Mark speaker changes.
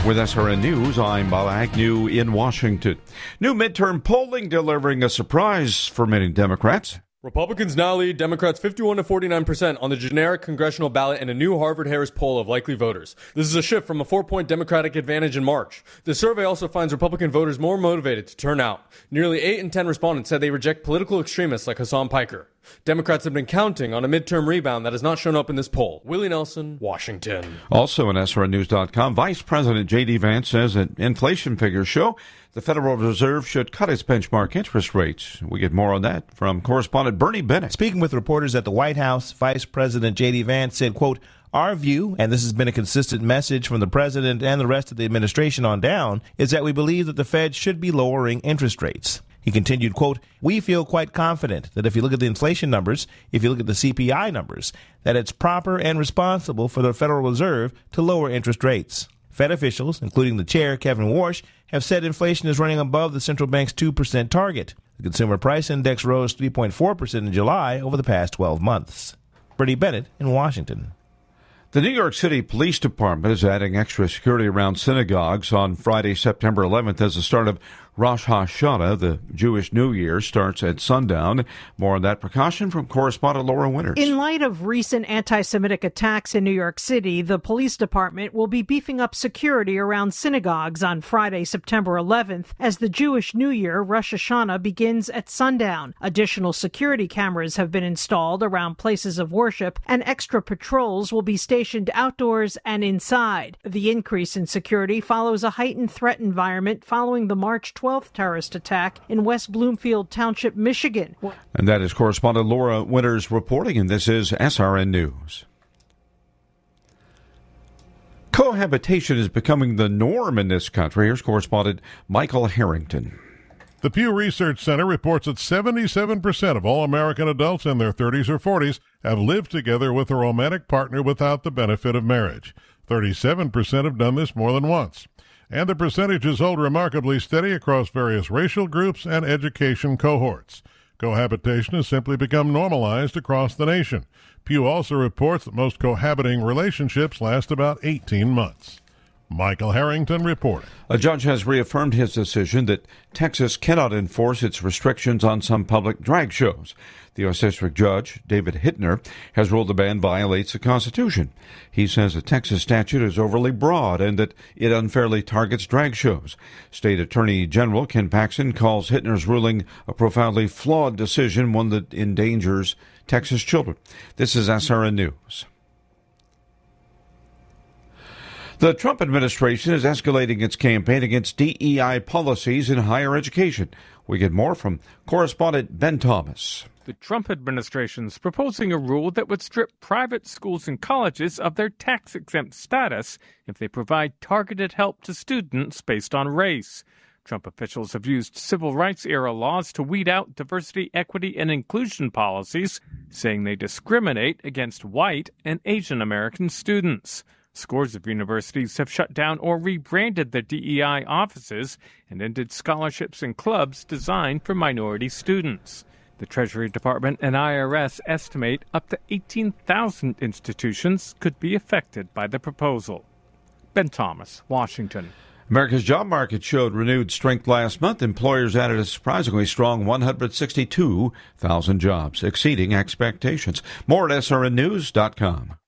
Speaker 1: With SRN News, I'm Bob Agnew in Washington. New midterm polling delivering a surprise for many Democrats.
Speaker 2: Republicans now lead Democrats 51 to 49% on the generic congressional ballot in a new Harvard-Harris poll of likely voters. This is a shift from a 4-point Democratic advantage in March. The survey also finds Republican voters more motivated to turn out. Nearly 8 in 10 respondents said they reject political extremists like Hassan Piker. Democrats have been counting on a midterm rebound that has not shown up in this poll. Willie Nelson, Washington.
Speaker 1: Also on SRNnews.com, Vice President J.D. Vance says that inflation figures show the Federal Reserve should cut its benchmark interest rates. We get more on that from correspondent Bernie Bennett.
Speaker 3: Speaking with reporters at the White House, Vice President J.D. Vance said, quote, "Our view, and this has been a consistent message from the president and the rest of the administration on down, is that we believe that the Fed should be lowering interest rates." He continued, quote, "We feel quite confident that if you look at the inflation numbers, if you look at the CPI numbers, that it's proper and responsible for the Federal Reserve to lower interest rates." Fed officials, including the chair, Kevin Warsh, have said inflation is running above the central bank's 2% target. The Consumer Price Index rose 3.4% in July over the past 12 months. Bernie Bennett in Washington.
Speaker 1: The New York City Police Department is adding extra security around synagogues on Friday, September 11th, as the start of Rosh Hashanah, the Jewish New Year, starts at sundown. More on that precaution from correspondent Laura Winters.
Speaker 4: In light of recent anti-Semitic attacks in New York City, the police department will be beefing up security around synagogues on Friday, September 11th, as the Jewish New Year, Rosh Hashanah, begins at sundown. Additional security cameras have been installed around places of worship, and extra patrols will be stationed outdoors and inside. The increase in security follows a heightened threat environment following the March 12th terrorist attack in West Bloomfield Township, Michigan.
Speaker 1: And that is correspondent Laura Winters reporting, and this is SRN News. Cohabitation is becoming the norm in this country. Here's correspondent Michael Harrington.
Speaker 5: The Pew Research Center reports that 77% of all American adults in their 30s or 40s have lived together with a romantic partner without the benefit of marriage. 37% have done this more than once. And the percentages hold remarkably steady across various racial groups and education cohorts. Cohabitation has simply become normalized across the nation. Pew also reports that most cohabiting relationships last about 18 months. Michael Harrington reporting.
Speaker 1: A judge has reaffirmed his decision that Texas cannot enforce its restrictions on some public drag shows. The U.S. District Judge, David Hittner, has ruled the ban violates the Constitution. He says the Texas statute is overly broad and that it unfairly targets drag shows. State Attorney General Ken Paxton calls Hittner's ruling a profoundly flawed decision, one that endangers Texas children. This is SRN News. The Trump administration is escalating its campaign against DEI policies in higher education. We get more from correspondent Ben Thomas.
Speaker 6: The Trump administration is proposing a rule that would strip private schools and colleges of their tax-exempt status if they provide targeted help to students based on race. Trump officials have used civil rights-era laws to weed out diversity, equity, and inclusion policies, saying they discriminate against white and Asian American students. Scores of universities have shut down or rebranded their DEI offices and ended scholarships and clubs designed for minority students. The Treasury Department and IRS estimate up to 18,000 institutions could be affected by the proposal. Ben Thomas, Washington.
Speaker 1: America's job market showed renewed strength last month. Employers added a surprisingly strong 162,000 jobs, exceeding expectations. More at srnnews.com.